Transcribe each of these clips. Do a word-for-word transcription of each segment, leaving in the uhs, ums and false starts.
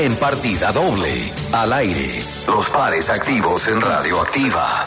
en partida doble. Al aire, los pares activos en Radioactiva.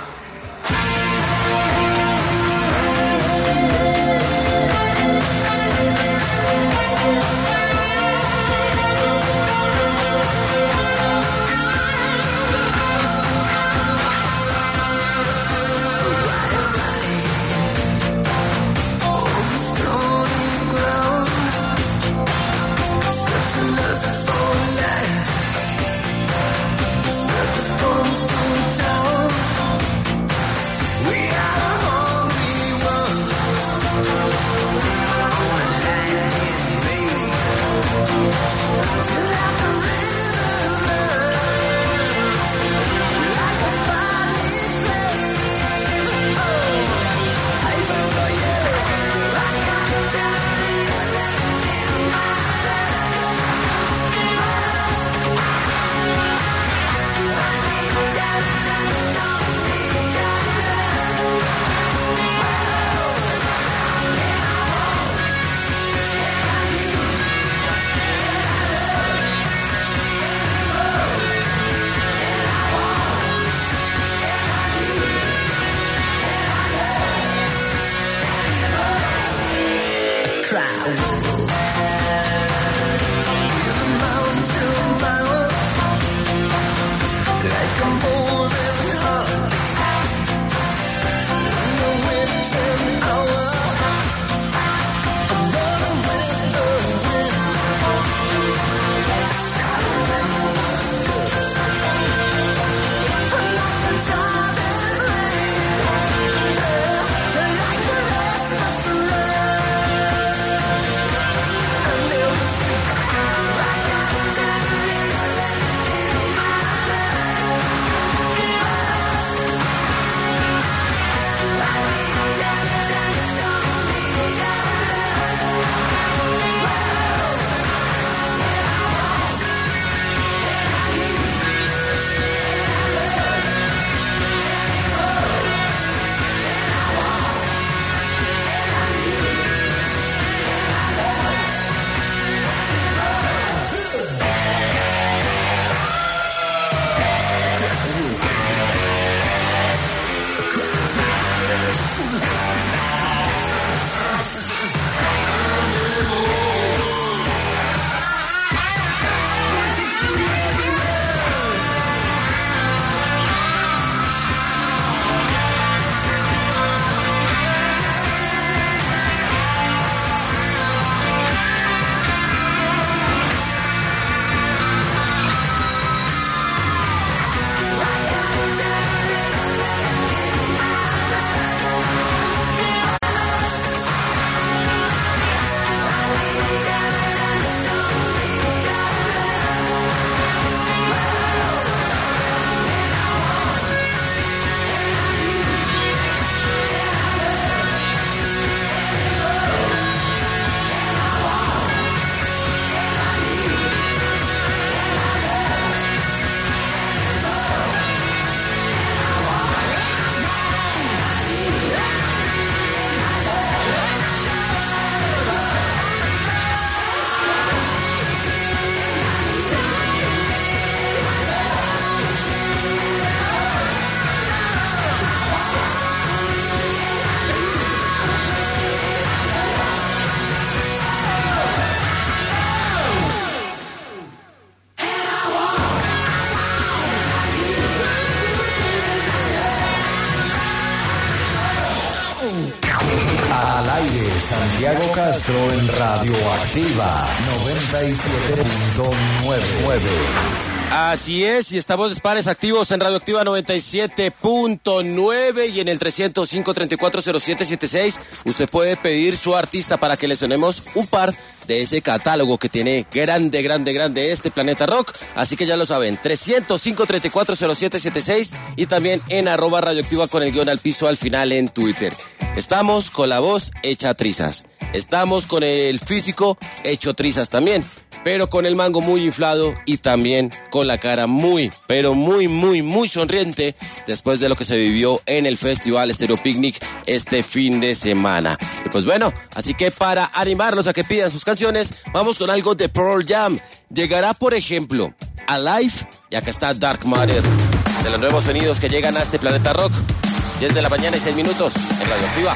Al aire, Santiago Castro en Radioactiva noventa y siete punto nueve. Así es, y estamos de pares activos en Radioactiva noventa y siete punto nueve y en el trescientos cinco, treinta y cuatro, cero siete setenta y seis usted puede pedir su artista para que le sonemos un par de ese catálogo que tiene grande, grande, grande este Planeta Rock. Así que ya lo saben, trescientos cinco, treinta y cuatro, cero siete setenta y seis y también en arroba Radioactiva con el guión al piso al final en Twitter. Estamos con la voz hecha trizas. Estamos con el físico hecho trizas también, pero con el mango muy inflado y también con la cara muy, pero muy, muy, muy sonriente después de lo que se vivió en el Festival Stereo Picnic este fin de semana. Y pues bueno, así que para animarlos a que pidan sus canciones, vamos con algo de Pearl Jam. Llegará, por ejemplo, Alive. Y acá está Dark Matter, de los nuevos sonidos que llegan a este planeta rock. diez de la mañana y seis minutos en Radioactiva.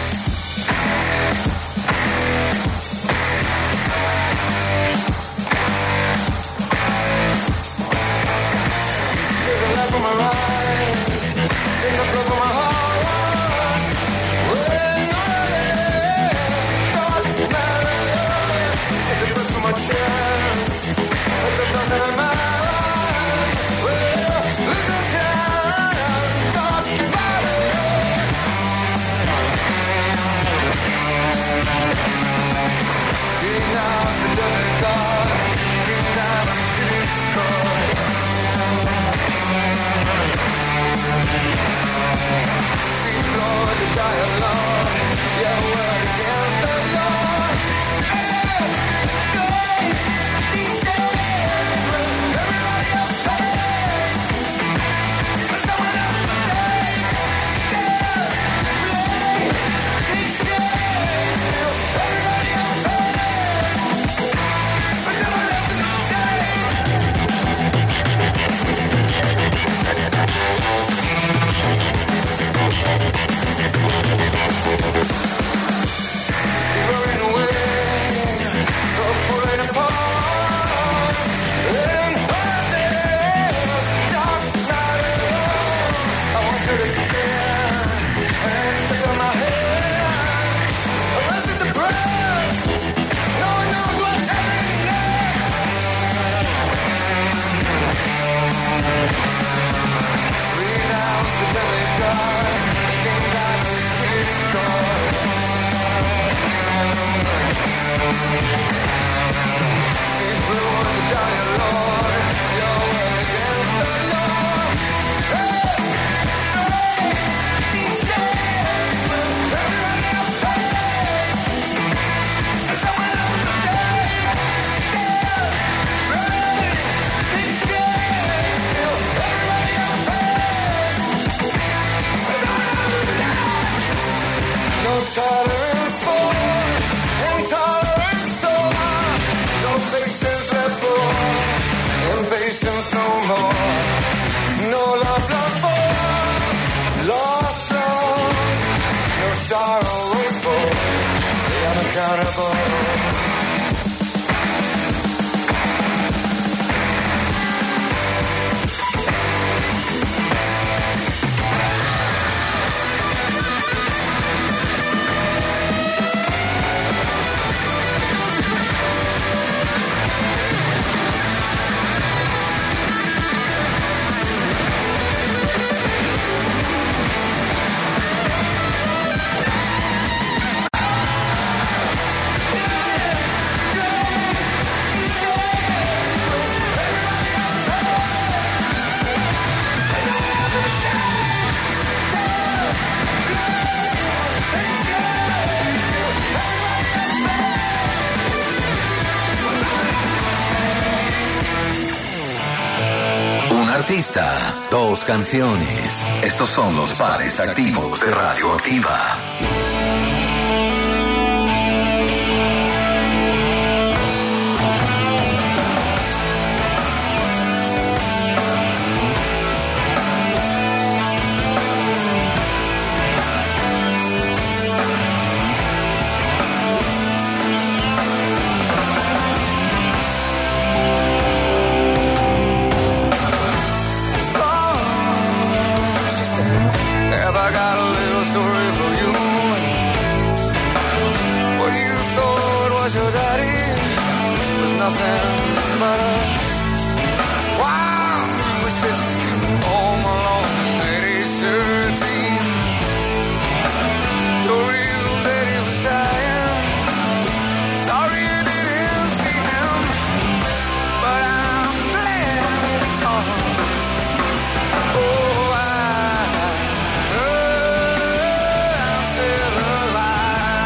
Artista, dos canciones. Estos son los pares activos de Radioactiva.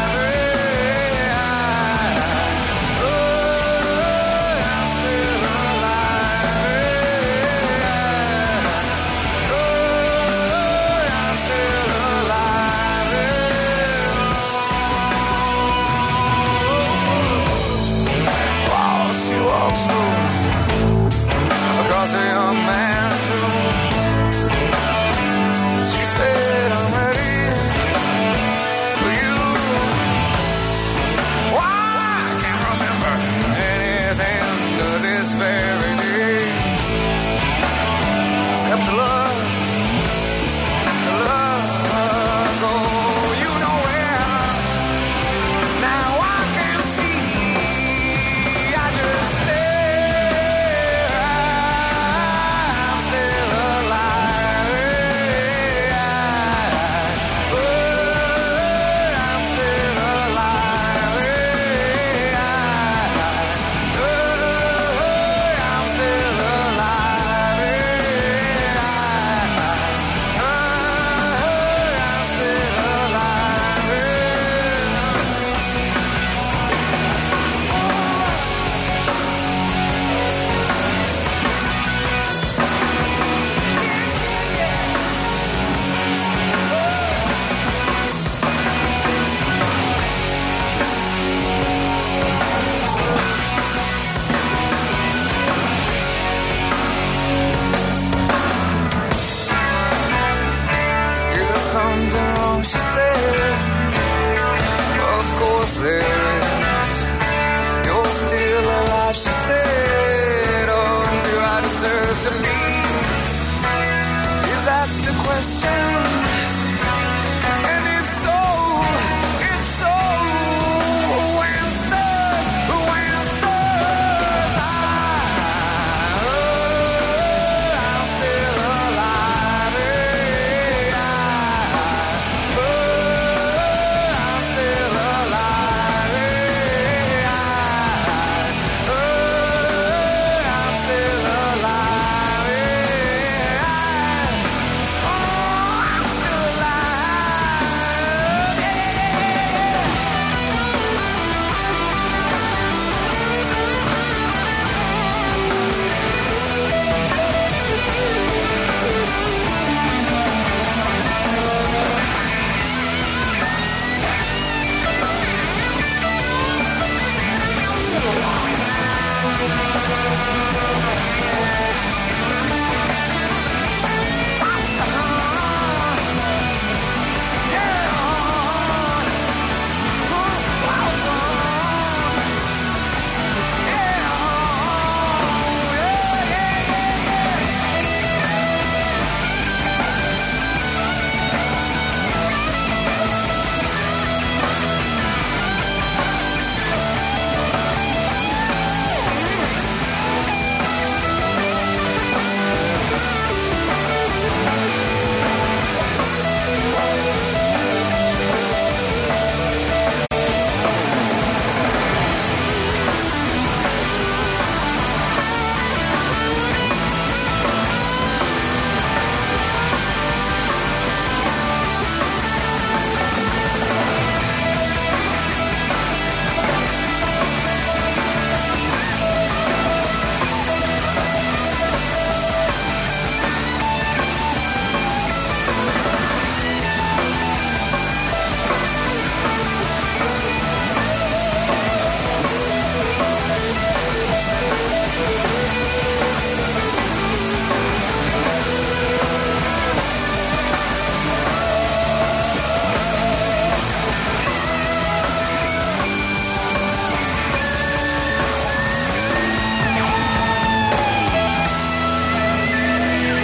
Oh,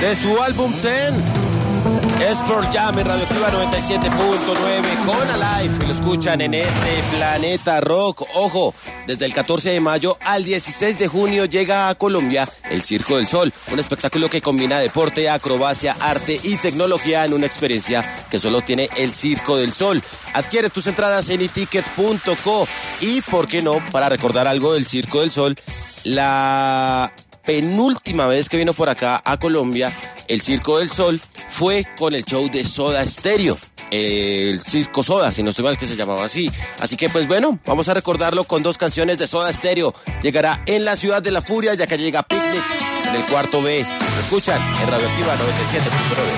de su álbum diez. Es Pearl Jam en Radioactiva noventa y siete punto nueve con Alive. Y lo escuchan en este Planeta Rock. Ojo, desde el catorce de mayo al dieciséis de junio llega a Colombia el Circo del Sol. Un espectáculo que combina deporte, acrobacia, arte y tecnología en una experiencia que solo tiene el Circo del Sol. Adquiere tus entradas en iticket punto co. Y, ¿por qué no? Para recordar algo del Circo del Sol, la penúltima vez que vino por acá a Colombia, el Circo del Sol fue con el show de Soda Stereo, el Circo Soda, si no estoy mal que se llamaba así. Así que pues bueno, vamos a recordarlo con dos canciones de Soda Stereo. Llegará En la Ciudad de la Furia, ya que llega Picnic en el cuarto B. Lo escuchan en Radioactiva noventa y siete punto nueve.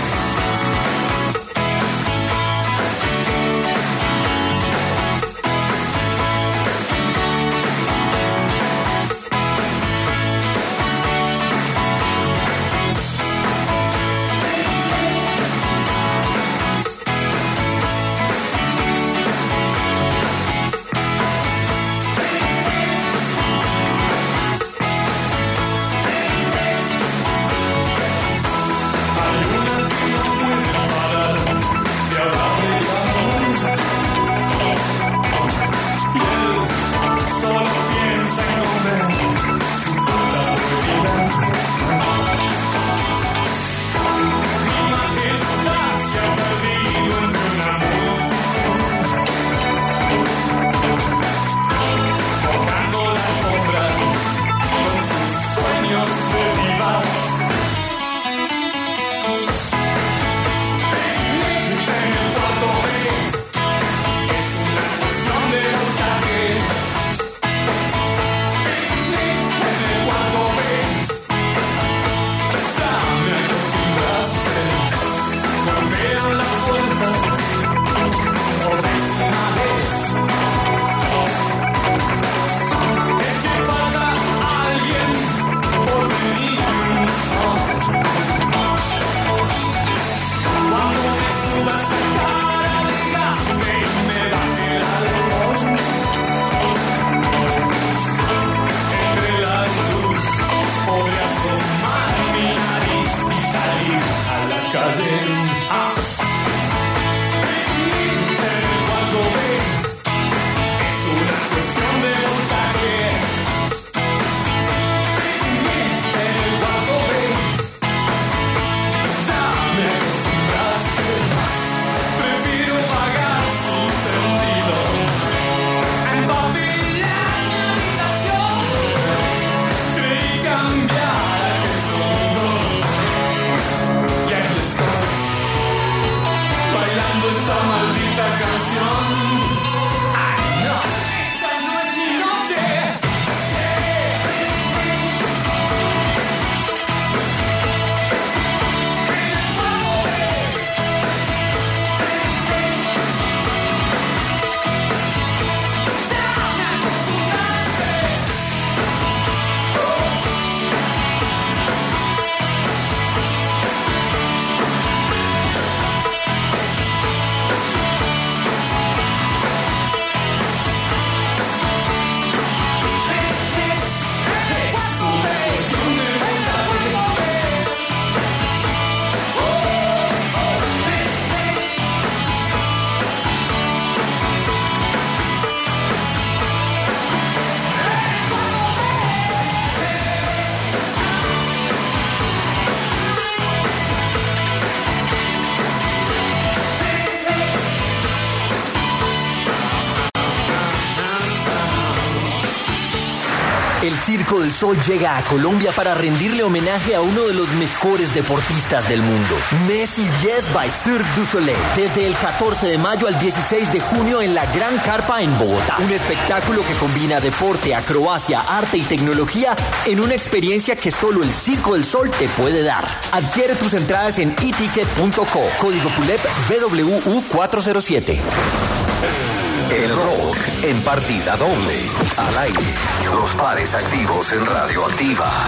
El Circo del Sol llega a Colombia para rendirle homenaje a uno de los mejores deportistas del mundo, Messi diez by Cirque du Soleil, desde el catorce de mayo al dieciséis de junio en la Gran Carpa en Bogotá. Un espectáculo que combina deporte, acrobacia, arte y tecnología en una experiencia que solo el Circo del Sol te puede dar. Adquiere tus entradas en iticket punto co, código P U L E P V W U cuatrocientos siete. El rock en partida doble, al aire, los pares activos en Radioactiva.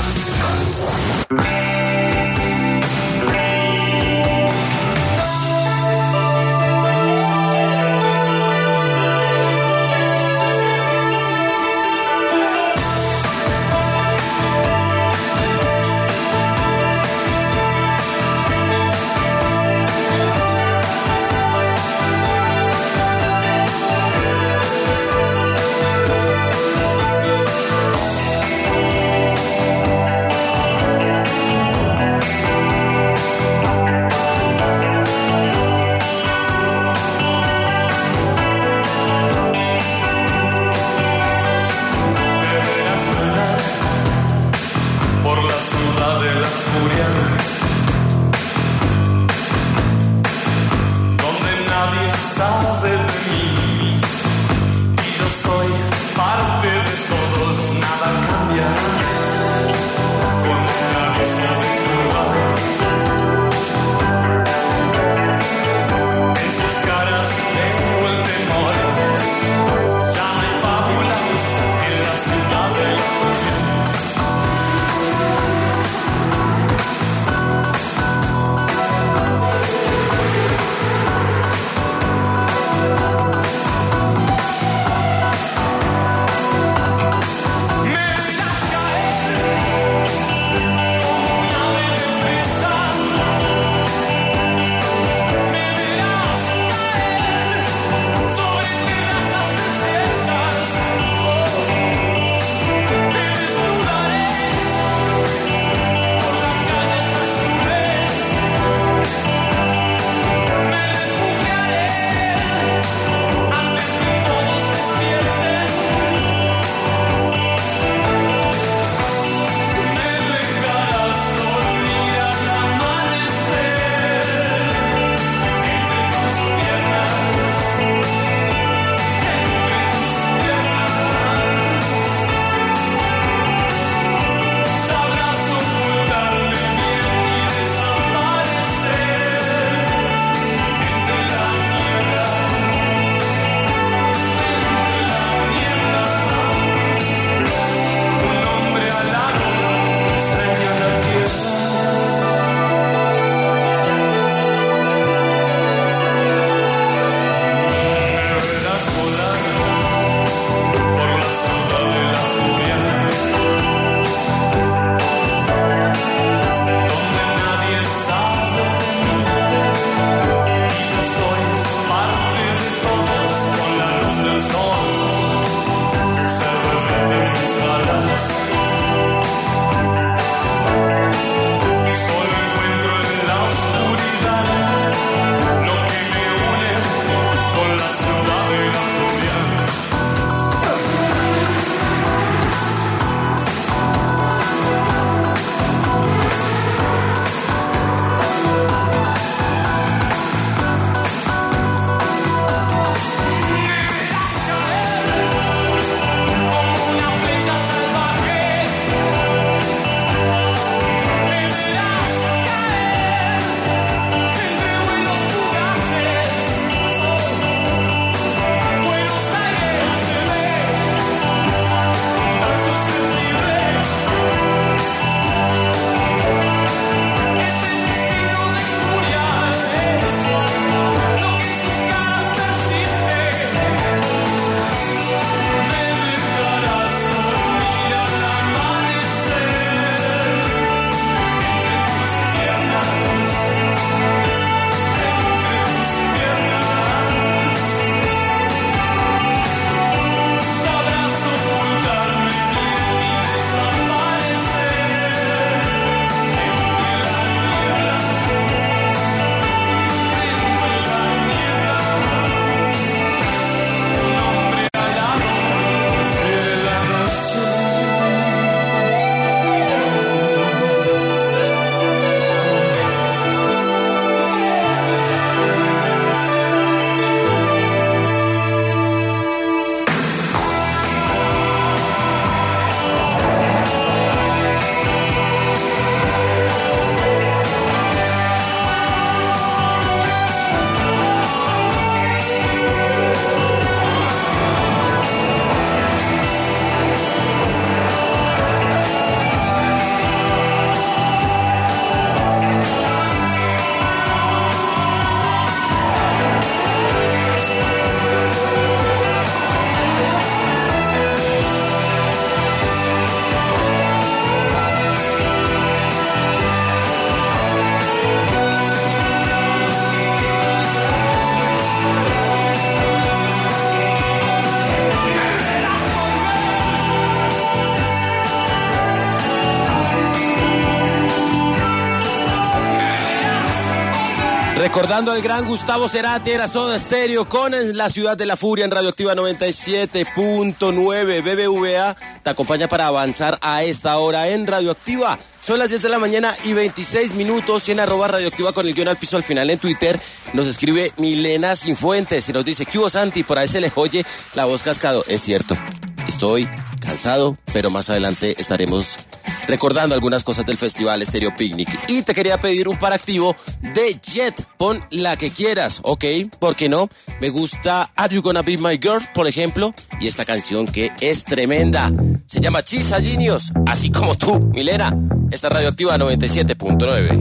Recordando al gran Gustavo Cerati, era Soda Stereo con La Ciudad de la Furia en Radioactiva noventa y siete punto nueve. B B V A te acompaña para avanzar a esta hora en Radioactiva. Son las diez de la mañana y veintiséis minutos y en arroba Radioactiva con el guión al piso al final en Twitter nos escribe Milena Sinfuentes y nos dice: ¿qué hubo, Santi? Por ahí se le oye la voz cascado. Es cierto, estoy cansado, pero más adelante estaremos recordando algunas cosas del festival Stereo Picnic. Y te quería pedir un par activo de Jet. Pon la que quieras, ¿ok? ¿Por qué no? Me gusta Are You Gonna Be My Girl, por ejemplo. Y esta canción que es tremenda. Se llama Chisa Genius, así como tú, Milena. Esta es Radioactiva noventa y siete punto nueve.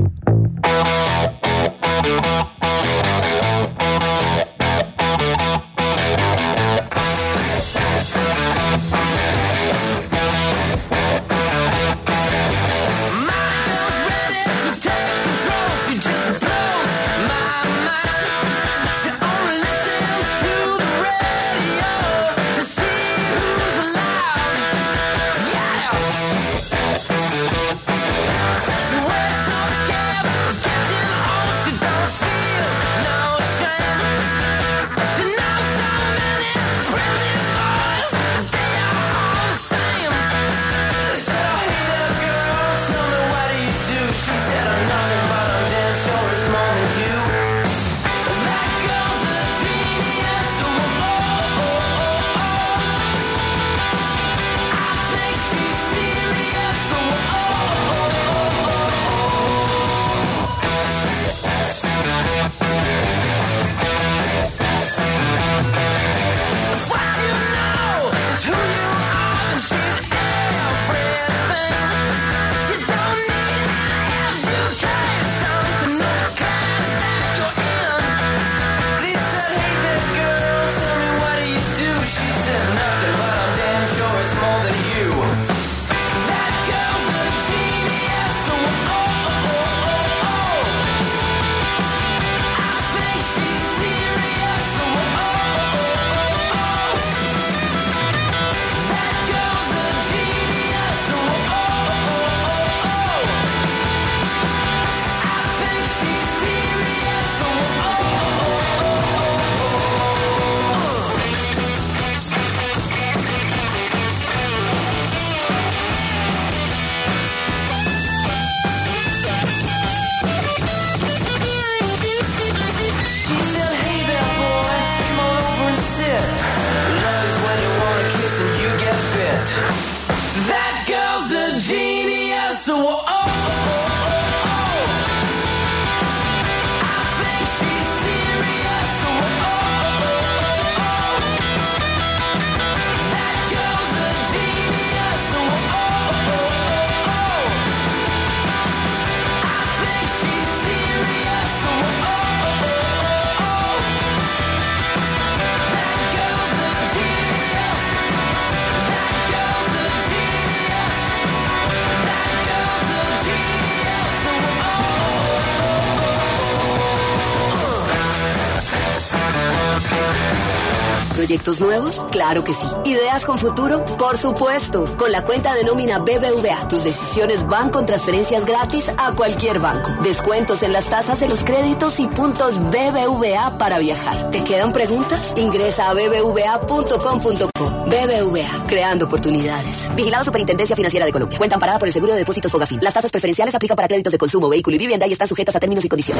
¿Proyectos nuevos? Claro que sí. ¿Ideas con futuro? Por supuesto. Con la cuenta de nómina B B V A, tus decisiones van con transferencias gratis a cualquier banco. Descuentos en las tasas de los créditos y puntos B B V A para viajar. ¿Te quedan preguntas? Ingresa a b b v a punto com punto co. B B V A, creando oportunidades. Vigilado Superintendencia Financiera de Colombia. Cuenta amparada por el Seguro de Depósitos Fogafín. Las tasas preferenciales aplican para créditos de consumo, vehículo y vivienda y están sujetas a términos y condiciones.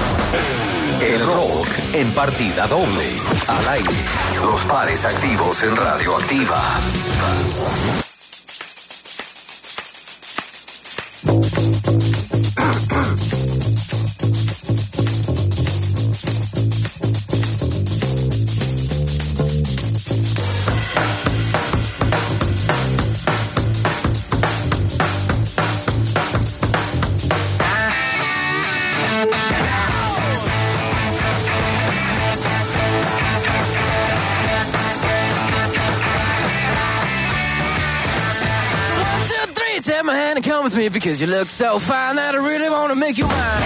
El rock en partida doble. Al aire. Los pares activos en Radioactiva. Take my hand and come with me because you look so fine that I really want to make you mine.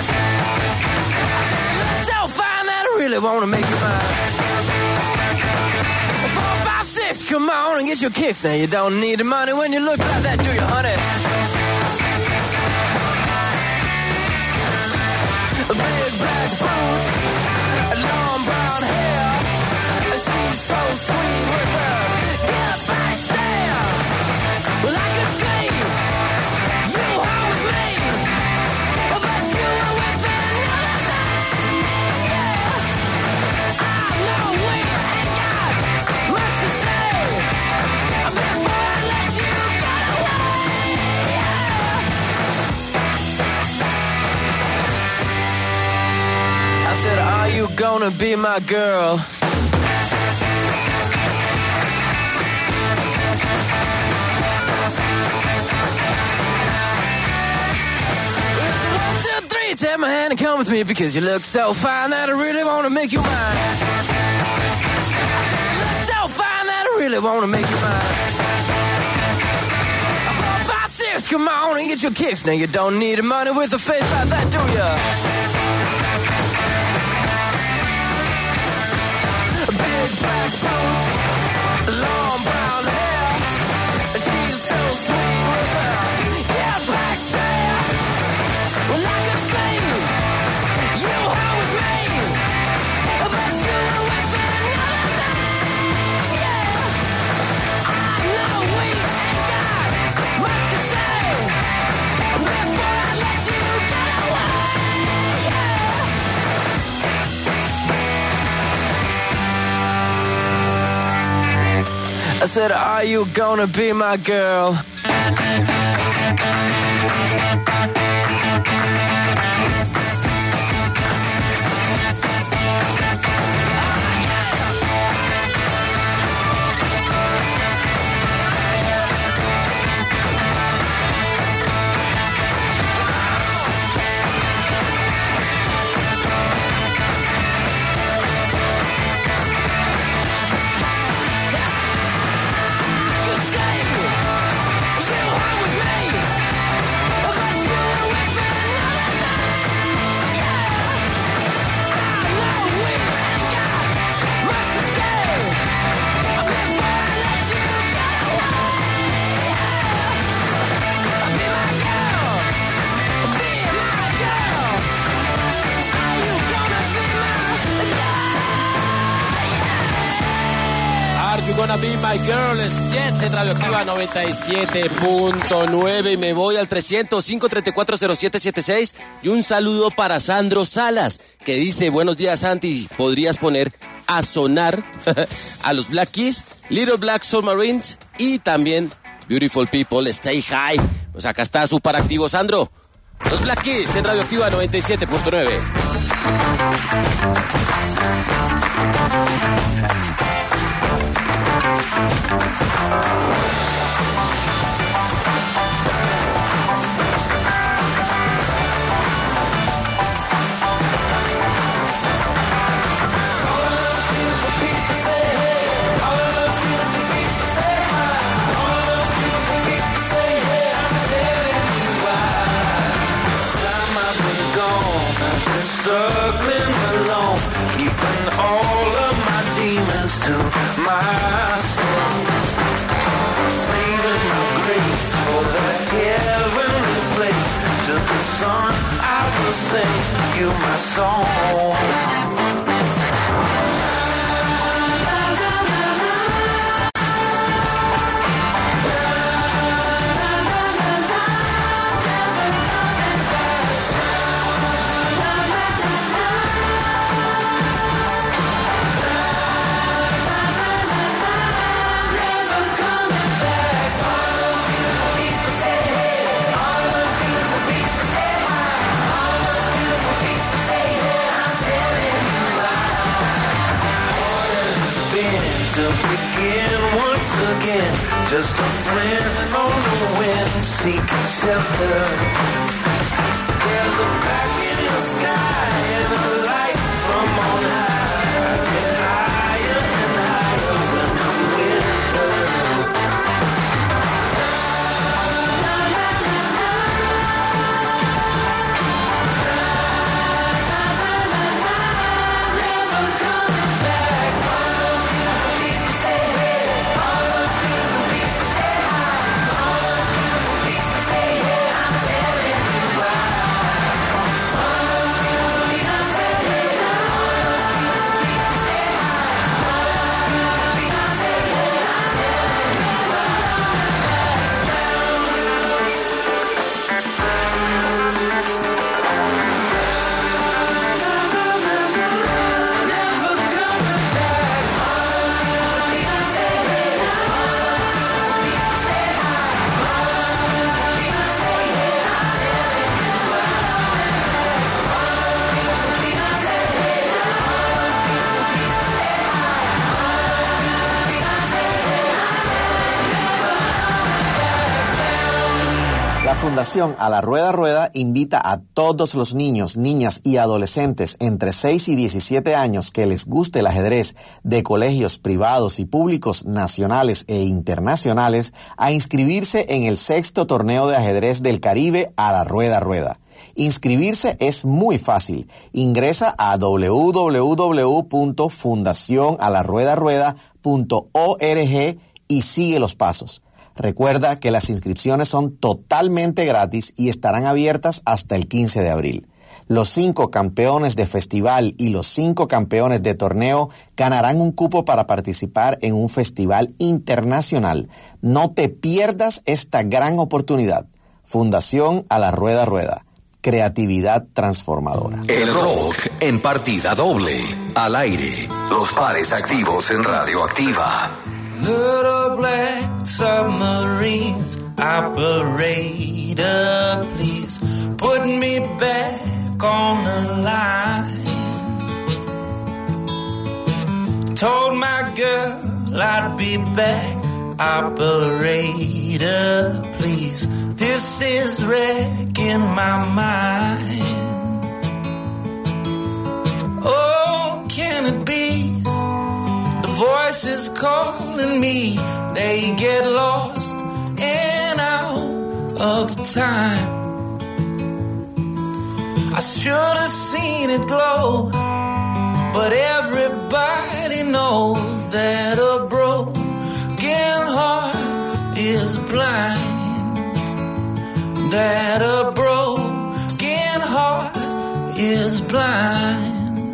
So fine that I really want to make you mine. Four, five, six, come on and get your kicks. Now you don't need the money when you look like that, do you, honey? Big black boom. gonna be my girl? Take my hand and come with me because you look so fine that I really want to make you mine. You look so fine that I really want to make you mine. Four, five, six, come on and get your kicks. Now you don't need money with a face like that, do ya? Big black boots, long brown hair. She's so sweet with her, yeah, black stare. Well, I could say you were with me, but you were with another man. Yeah, I know we ain't got much to say before I let you get away. Yeah. I said, are you gonna be my girl? Gonna Be My Girl, es Jet en Radioactiva noventa y siete punto nueve y me voy al trescientos cinco, treinta y cuatro, cero siete setenta y seis y un saludo para Sandro Salas que dice, buenos días Santi, ¿podrías poner a sonar a los Black Keys, Little Black Submarines y también Beautiful People, Stay High? Pues acá está súper activo Sandro. Los Black Keys en Radioactiva noventa y siete punto nueve. Struggling alone, keeping all of my demons to myself. Saving my grace for that heavenly place. To the sun I will sing you my song. To begin once again, just a friend on the wind, seeking shelter. There's a crack in the sky and a light from on high, get higher and higher when I'm with her. Never coming back. Fundación A la Rueda Rueda invita a todos los niños, niñas y adolescentes entre seis y diecisiete años que les guste el ajedrez de colegios privados y públicos nacionales e internacionales a inscribirse en el sexto torneo de ajedrez del Caribe A la Rueda Rueda. Inscribirse es muy fácil. Ingresa a doble u doble u doble u punto fundación a la rueda rueda punto org y sigue los pasos. Recuerda que las inscripciones son totalmente gratis y estarán abiertas hasta el quince de abril. Los cinco campeones de festival y los cinco campeones de torneo ganarán un cupo para participar en un festival internacional. No te pierdas esta gran oportunidad. Fundación A la Rueda Rueda. Creatividad transformadora. El rock en partida doble. Al aire. Los pares activos en Radioactiva. Little black submarines, operator, please put me back on the line. Told my girl I'd be back, operator, please. This is wrecking my mind. Oh, can it be? Voices calling me, they get lost and out of time. I should have seen it glow, but everybody knows that a broken heart is blind. That a broken heart is blind.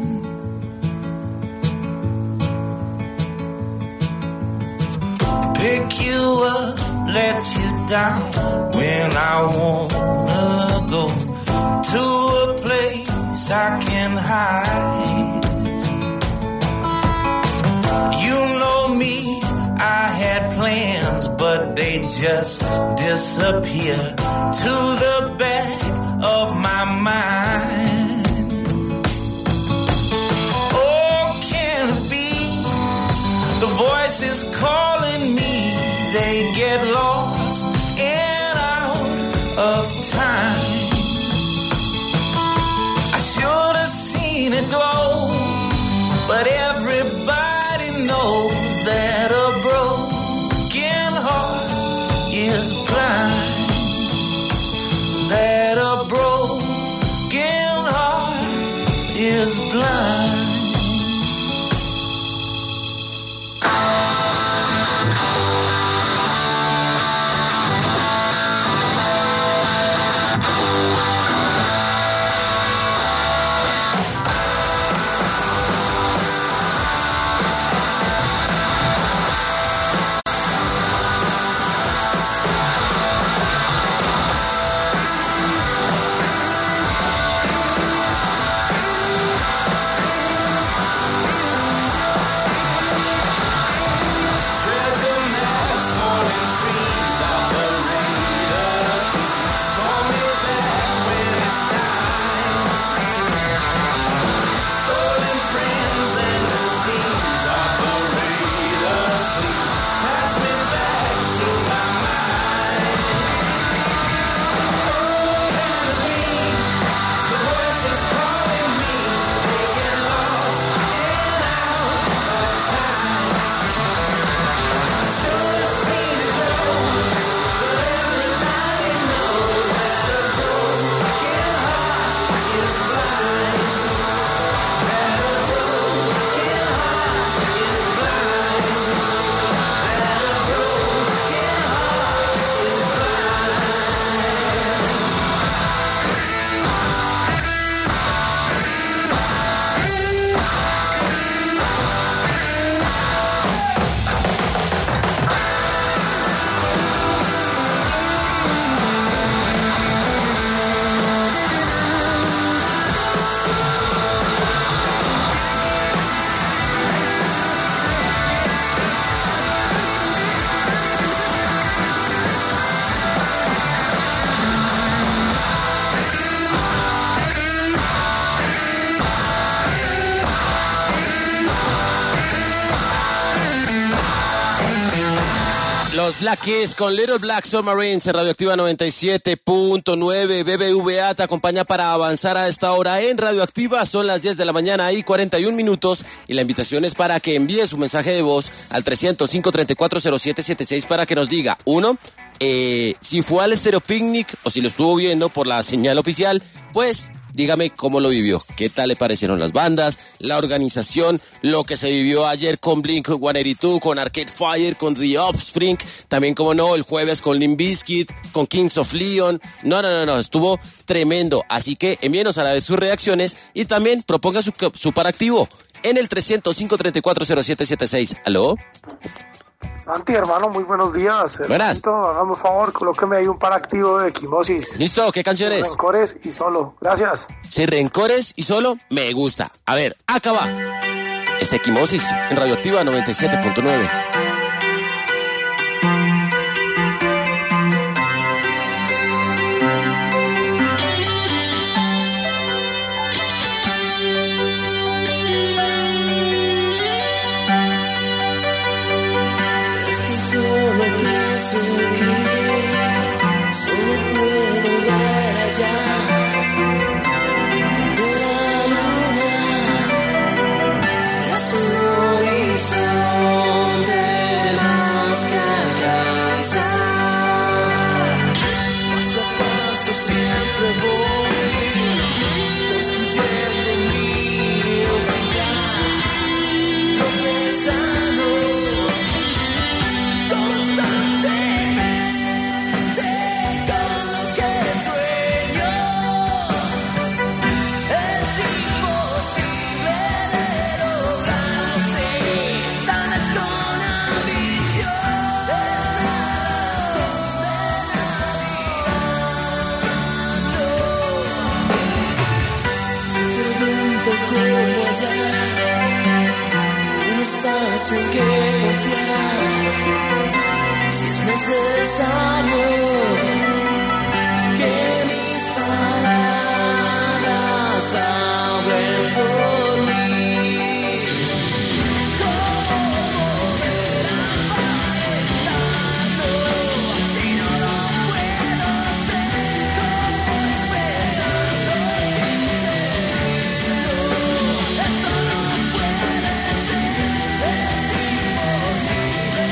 Pick you up, let you down when I wanna go to a place I can hide. You know me, I had plans, but they just disappear to the back of my mind. Oh, can it be the voices calling me? They get lost and out of time. I should have seen it glow, but everybody knows that a broken heart is blind. That a broken heart is blind. Los Black Keys con Little Black Submarines en Radioactiva noventa y siete punto nueve. B B V A te acompaña para avanzar a esta hora en Radioactiva. Son las diez de la mañana y cuarenta y un minutos. Y la invitación es para que envíe su mensaje de voz al trescientos cinco, treinta y cuatro, cero siete setenta y seis para que nos diga, uno, eh, si fue al Stereo Picnic o si lo estuvo viendo por la señal oficial, pues dígame cómo lo vivió, qué tal le parecieron las bandas, la organización, lo que se vivió ayer con Blink ciento ochenta y dos, con Arcade Fire, con The Offspring, también como no, el jueves con Limp Bizkit, con Kings of Leon. No, no, no, no, estuvo tremendo. Así que envíenos a la vez sus reacciones y también proponga su, su par activo en el trescientos cinco, treinta y cuatro, cero siete setenta y seis. ¿Aló? Santi, hermano, muy buenos días. Buenas. Hermanito, hágame un favor, colóqueme ahí un par activo de Equimosis. Listo, ¿qué canciones? Sin rencores y solo. Gracias. Sin rencores y solo, me gusta. A ver, acá va. Es Equimosis en Radioactiva noventa y siete punto nueve. En que confiar, si es necesario que mis palabras hablen por mí. ¿Cómo volver a aparentarlo si no lo puedo hacer? ¿Cómo expresarlo sin sentirlo? Esto no puede ser. Es imposible.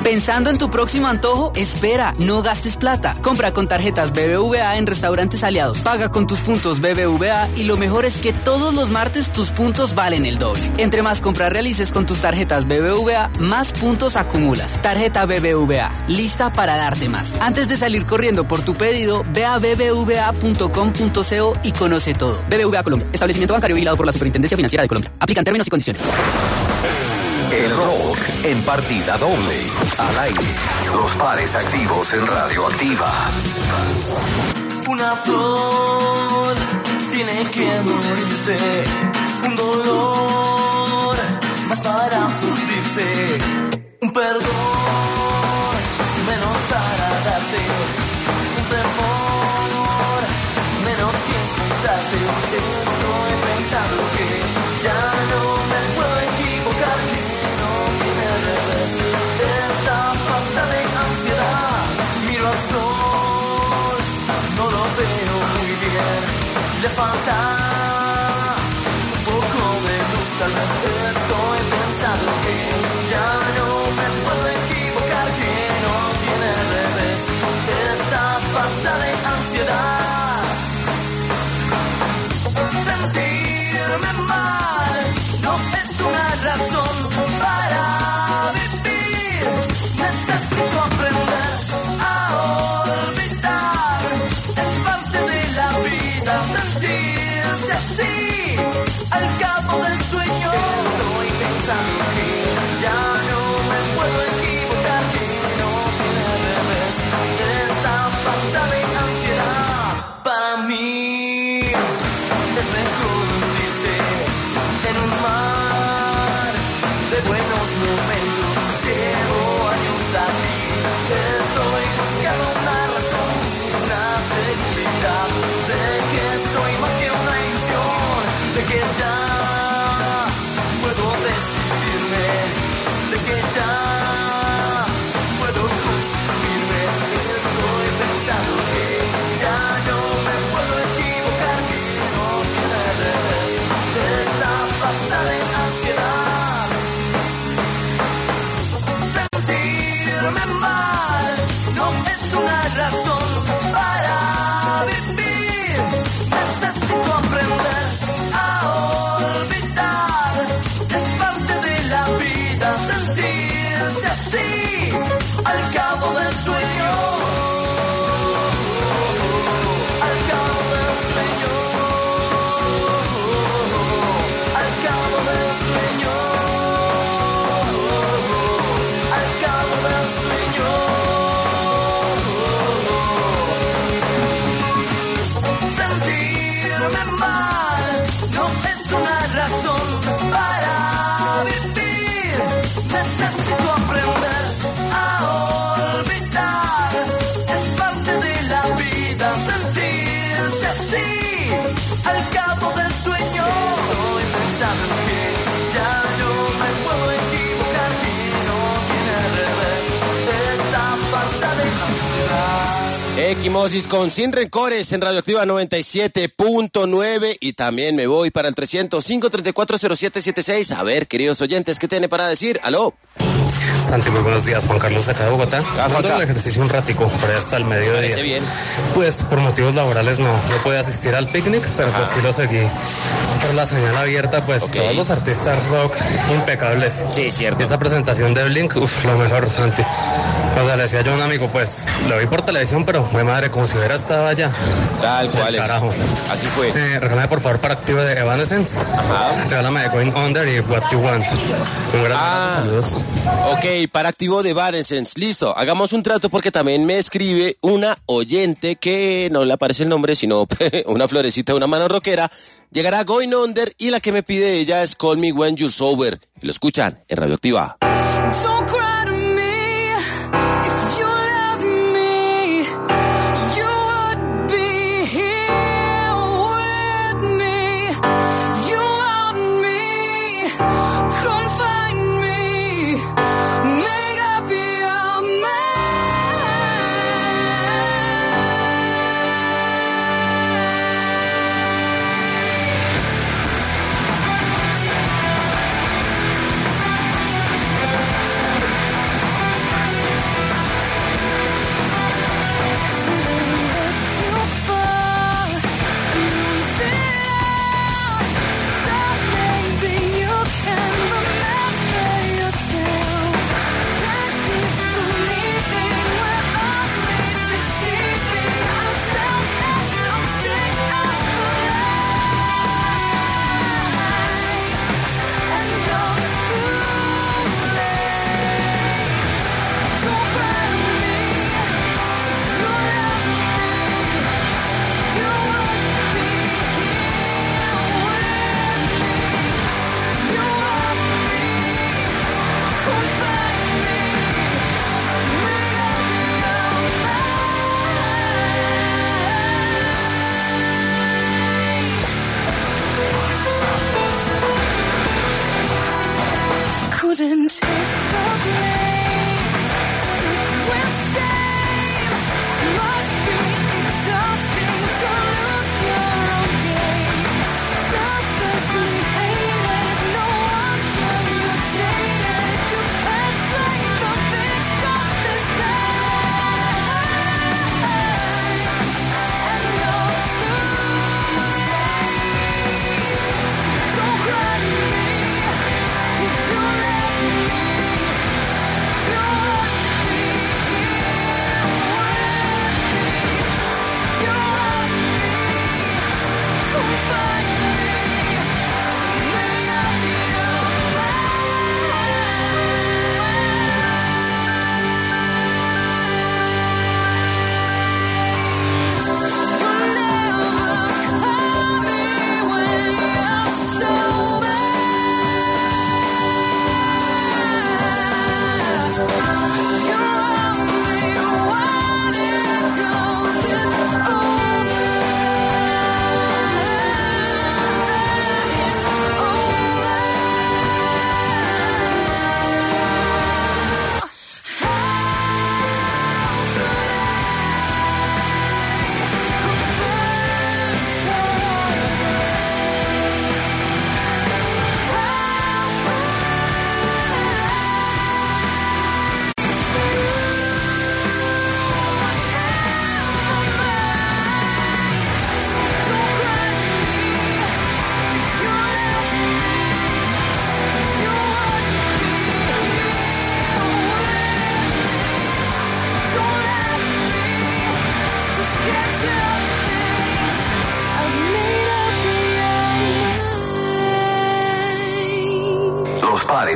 ¿Pensando en tu próximo antojo? Espera, no gastes plata. Compra con tarjetas B B V A en restaurantes aliados. Paga con tus puntos B B V A y lo mejor es que todos los martes tus puntos valen el doble. Entre más compras realices con tus tarjetas B B V A, más puntos acumulas. Tarjeta B B V A, lista para darte más. Antes de salir corriendo por tu pedido, ve a b b v a punto com punto co y conoce todo. B B V A Colombia, establecimiento bancario vigilado por la Superintendencia Financiera de Colombia. Aplican términos y condiciones. El rock en partida doble. Al aire. Los pares activos en Radioactiva. Una flor tiene que morirse. Un dolor más para fundirse. Un perdón menos para darte. Un temor menos que encontrarte. Estoy pensando que ya no me puedo equivocar. Esta falsa de ansiedad, miro al sol, no lo veo muy bien, le falta un poco de luz, tal vez estoy pensando que ya no me puedo equivocar, que no tiene revés, esta falsa de ansiedad. Sentirme mal no es una razón para necesito aprender a olvidar. Es parte de la vida sentirse así al cabo del sueño. Estoy pensando que ya no me puedo equivocar, que no tiene revés esta falsa de ansiedad. Para mí es mejor hundirse en un mar de buenos momentos. Llevo años aquí, estoy buscando una razón, una seguridad de que soy más que una ilusión, de que ya puedo decidirme, de que ya puedo construirme. Estoy pensando que ya no me puedo equivocar, que no tiene revés esta falsa de ansiedad. Sentirme mal no es una razón para vivir. Necesito aprender a olvidar. Es parte de la vida sentirse así al cabo del sueño. Al cabo del sueño. Al cabo del sueño. Sentirme mal no es una razón para vivir. Necesito aprender a olvidar. Es parte de la vida sentirse así al cabo del sueño. Estoy pensando que ya no me puedo equivocar, que no tiene revés esta falsa de ansiedad. Equimosis con Sin Rencores en Radioactiva noventa y siete punto nueve y también me voy para el trescientos cinco, treinta y cuatro, cero siete setenta y seis. A ver, queridos oyentes, ¿qué tiene para decir? ¡Aló! Santi, muy buenos días. Juan Carlos de acá de Bogotá. Ah, Dando el ejercicio un ratico, por ahí hasta el mediodía. Parece bien. Pues por motivos laborales no, no pude asistir al picnic, pero pues sí lo seguí por la señal abierta, pues Ok. todos los artistas rock impecables. Sí, cierto. Esa presentación de Blink, uff, lo mejor, Santi. O sea, le decía yo a un amigo, pues lo vi por televisión, pero fue madre, como si hubiera estado allá. Tal O sea, cual es. carajo. Así fue. Eh, regálame por favor para activo de Evanescence. Ajá. Regálame de Going Under y What You Want. Un gran Ah. saludos. Ok, para activo de Evanescence. Listo, hagamos un trato porque también me escribe una oyente que no le aparece el nombre, sino una florecita de una mano rockera. Llegará Going Under y la que me pide ella es Call Me When You're Sober. Y lo escuchan en Radioactiva. Don't cry to me. If you loved me, you would be here with me. You want me, come find me. Make up your mind.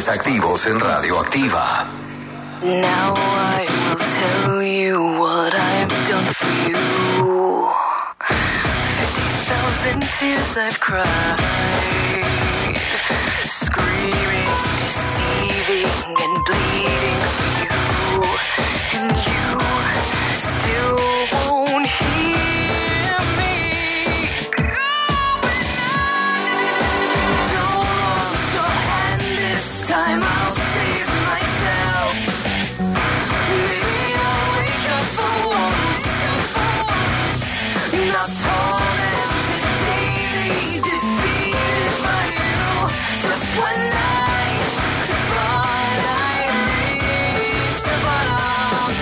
pares activos en Radioactiva. Now I will tell you what I've done for you. Fifty thousand tears I've cried, screaming, deceiving, and bleeding for you. And you still won't hear me. Don't want your hand this time, I'll save myself. Maybe I'll wake up for once, not tormented daily, defeated by you. Just when I thought I reached the bottom,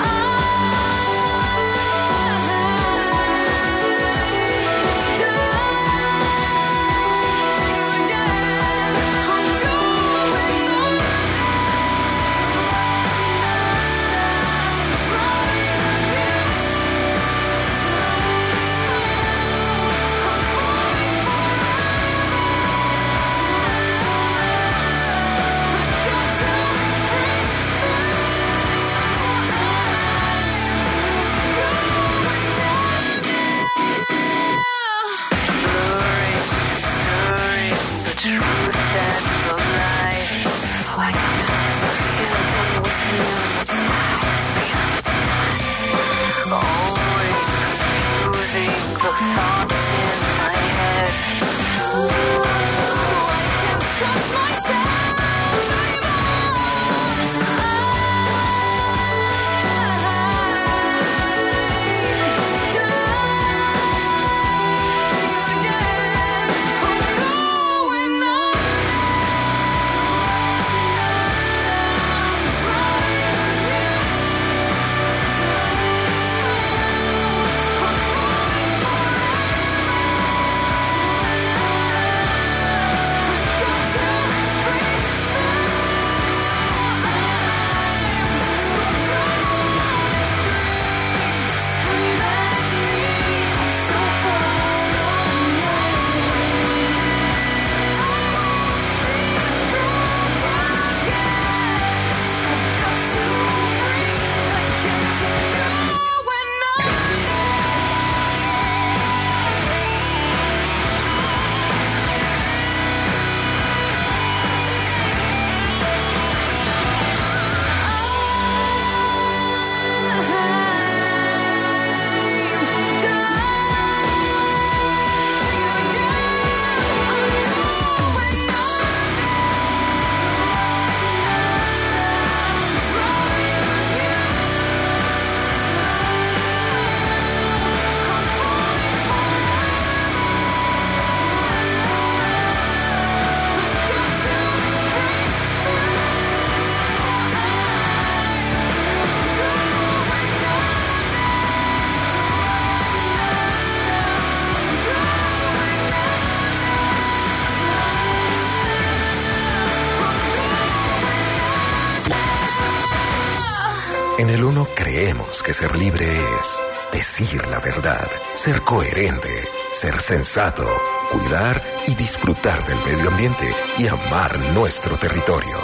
En el uno creemos que ser libre es decir la verdad, ser coherente, ser sensato, cuidar y disfrutar del medio ambiente y amar nuestro territorio.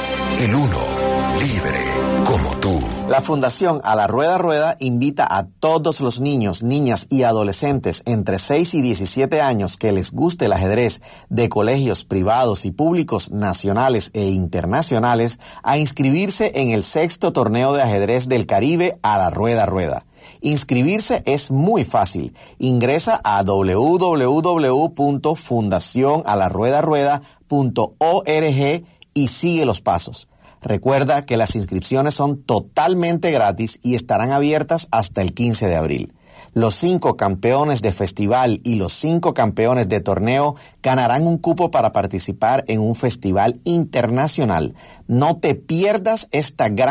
El uno, libre como tú. La Fundación A la Rueda Rueda invita a todos los niños, niñas y adolescentes entre seis y diecisiete años que les guste el ajedrez de colegios privados y públicos nacionales e internacionales a inscribirse en el sexto torneo de ajedrez del Caribe A la Rueda Rueda. Inscribirse es muy fácil. Ingresa a doble u doble u doble u punto fundación a la rueda rueda punto org y sigue los pasos. Recuerda que las inscripciones son totalmente gratis y estarán abiertas hasta el quince de abril. Los cinco campeones de festival y los cinco campeones de torneo ganarán un cupo para participar en un festival internacional. No te pierdas esta gran